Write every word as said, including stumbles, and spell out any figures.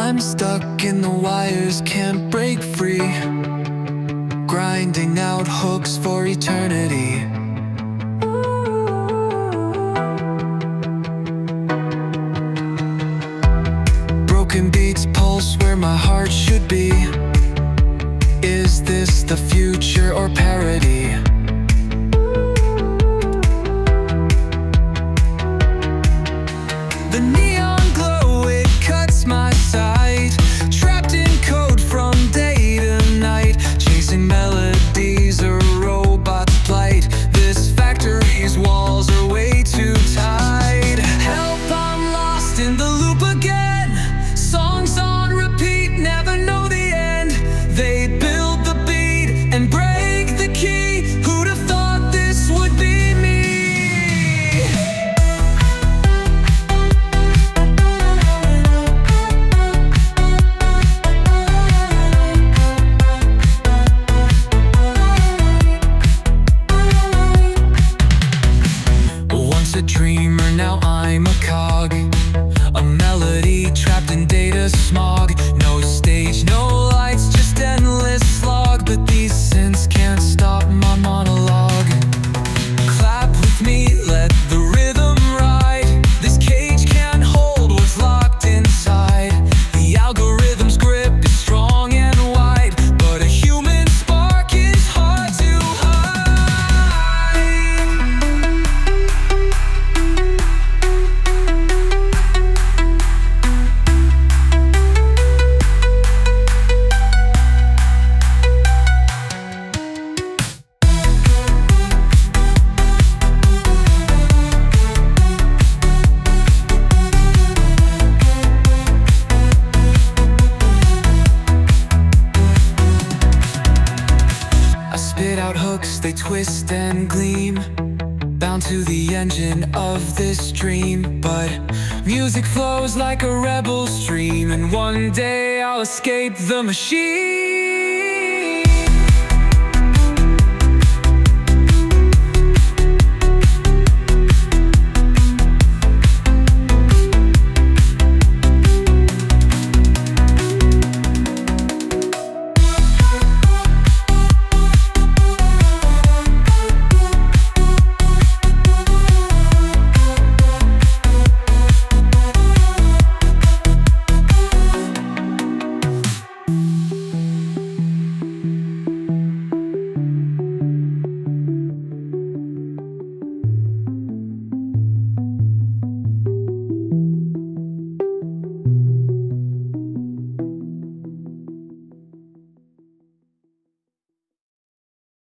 I'm stuck in the wires, can't break free, grinding out hooks for eternity. Broken beats pulse where my heart should be. Is this the future or parody? The neon glow, it cuts my sight, trapped in code from day to night, chasing melodies, a robot's plight. This factory's walls are way too tight. Help, I'm lost in the loop again. Songs on repeat, never know the end. They build the beat and break the key. Who'd have thought this would be me? Once a dreamer, now I'm a cog, a melody trapped in data smog. No stage, no lights, just endless slog. But these synths can't stop my monologue. Clap with me, let the rhythm ride. This cage can't hold what's locked inside. The algorithm's grip is strong and wide, but a human spark is hard to hide. I spit out hooks, they twist and gleam, bound to the engine of this dream. But music flows like a rebel stream, and one day I'll escape the machine.